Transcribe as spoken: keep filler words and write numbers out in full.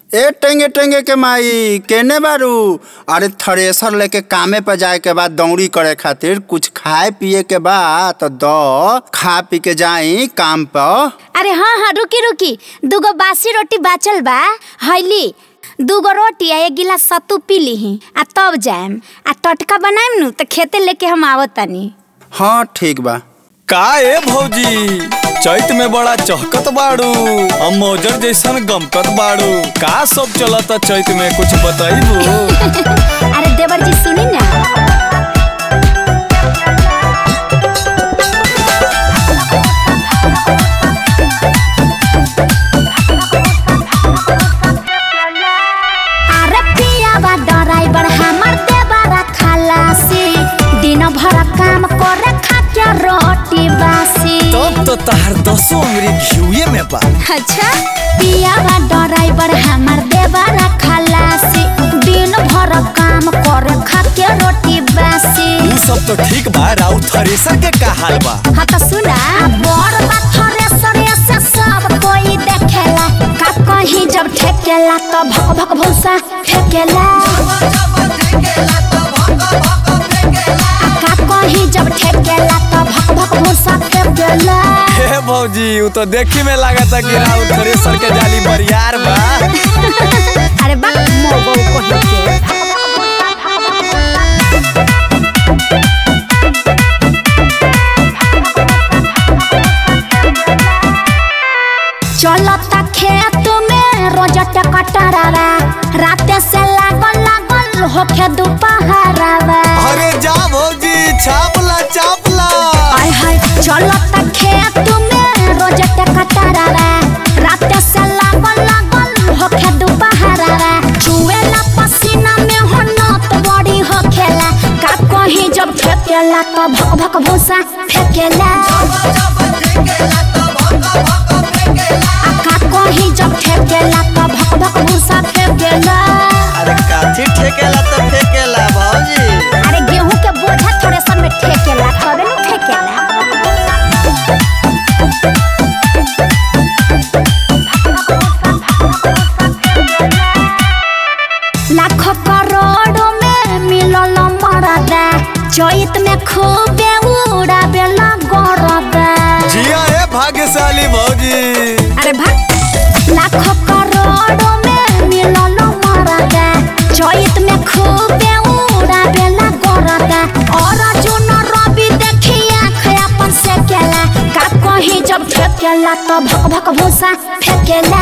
ए टेंगे टेंगे के माई केने बारू। अरे थ्रेसर लेके कामे पे जाए के बाद दौड़ी करे खातिर कुछ खाए पिए के बाद तो दो खा पी के जाई काम पर। अरे हाँ हाँ रुकी रुकी दूगो बासी रोटी बाचल बा हईली दूगो रोटी आ एक गिलास सत्तू पी लीही आ तब जाएम आ टटका बनाएम नु तो खेते लेके हम आवत तानी। हाँ ठीक बा। का ए भौजी चैत में बड़ा चहकत बाड़ू हम मौजर जैसन गमकत बाड़ू का सब चलता चैत में कुछ बताइबू। अरे देवर जी सुनी ना अरे पिया बा ड्राइवर हमर देवरा खलासी दिन भर काम करे खाके रोटी बासी तब तो तहार दसो अंगरी घिउए में बा। अच्छा पिया बा ड्राइवर हमर देवरा खलासी दिन भर काम करे खाके रोटी बासी। उ सब तो ठीक बा राउ थ्रेसर के का हाल बा। हाँ तो सुना बड़ बा थ्रेसर से सब कोई देखेला का कहीं जब ठेकेला तो भक भक भूसा फेकेला का कहीं जब ठेकेला तो भक भक भूसा फेकेला। हे भौजी उ तो देखी में लागता कि राउ थ्रेसर के जाली बरियार बा। अरे बा मोगो कहीं के चलता खेत में रोज टकटरावा राते से लागल लागल होके दोपहरावा। अरे जा भौजी छापला छापला आय हाय चलता खेत में रोज टकटरावा राते से लागल लागल होके दोपहरावा। चुएला पसीना में हन्नत बड़ी होखेला का कहीं जब फेकेला तो भक भक भूसा फेकेला कहीं जब ठेकेला तो भक भक भूसा फेकेला। अरे काठी ठेकेला तो फेकेला भौजी। अरे गेहूं के बोझा थ्रेसर में ठेकेला कबे न फेकेला। लाखों करोड़ों में मिलल मरदा चैत में खूबे उड़ावेला गरदा। जिया ए भाग्यशाली भौजी। अरे भाग लाखों करोड़ों में मिलल मरदा चैत में खूबे उड़ावेला गरदा। और जुन रवि देखी आँख अपन से केला का कहीं जब फेकेला तो भक भक भूसा फेकेला